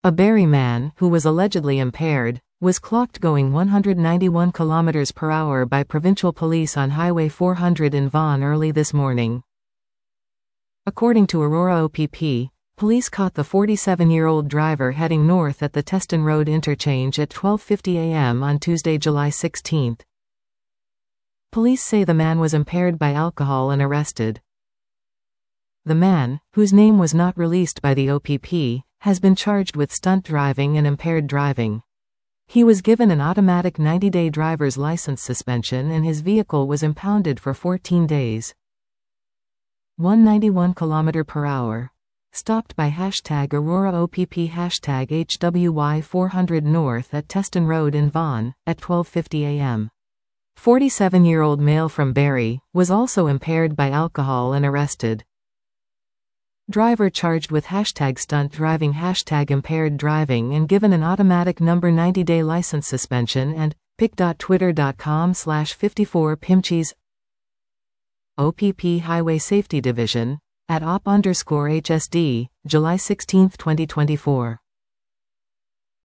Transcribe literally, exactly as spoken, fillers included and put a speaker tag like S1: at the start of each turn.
S1: A Barrie man, who was allegedly impaired, was clocked going one hundred ninety-one kilometers per hour by provincial police on Highway four hundred in Vaughan early this morning. According to Aurora O P P, police caught the forty-seven-year-old driver heading north at the Teston Road interchange at twelve fifty a m on Tuesday, July sixteenth. Police say the man was impaired by alcohol and arrested. The man, whose name was not released by the O P P, has been charged with stunt driving and impaired driving. He was given an automatic ninety-day driver's license suspension and his vehicle was impounded for fourteen days. one hundred ninety-one kilometers per hour. Stopped by hashtag Aurora O P P hashtag H W Y four hundred north at Teston Road in Vaughan, at twelve fifty a m forty-seven-year-old male from Barrie, was also impaired by alcohol and arrested. Driver charged with hashtag stunt driving hashtag impaired driving and given an automatic number ninety-day license suspension and pic dot twitter dot com slash fifty-four pimcheese. O P P Highway Safety Division, at op underscore H S D, July sixteenth twenty twenty-four.